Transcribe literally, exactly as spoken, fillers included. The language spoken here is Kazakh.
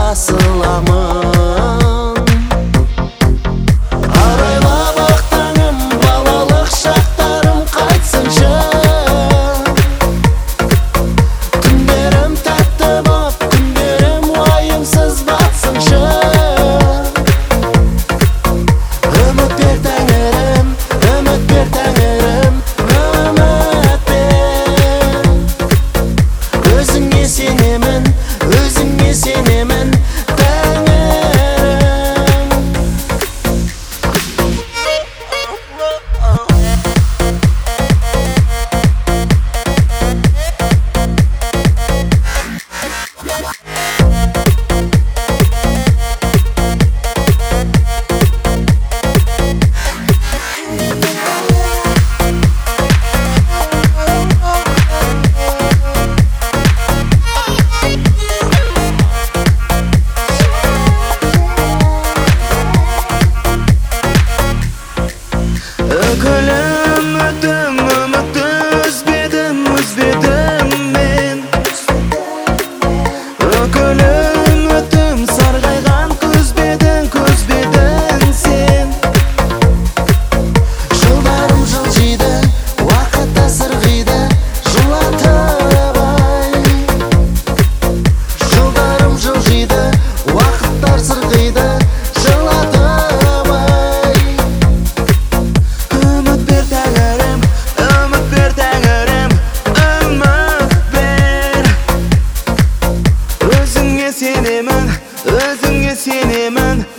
басыламын. Арайлап ақ таңым, балалық шақтарым қайтсыншы. Күндерім тәтті боп, күндерім уайымсыз батсыншы. Үміт бер тәңірім, үміт бер тәңірім, үміт бер. Өзіңе сенемін, өзіңе сенемін, тәңірім. Өкілім өтім үмітті үзбедім, үзбедім мен. Өкілім өтім сарғайған күзбедің, күзбедің сен. Жылдарым жылжиды, уақыт сырғиды, жылатып ай. Жылдарым жылжиды, уақыттар сырғиды, жылатып ай. Үміт бер тәңірім, үміт бер тәңірім, үміт бер. Өзіңе сенемін, өзіңе сенемін,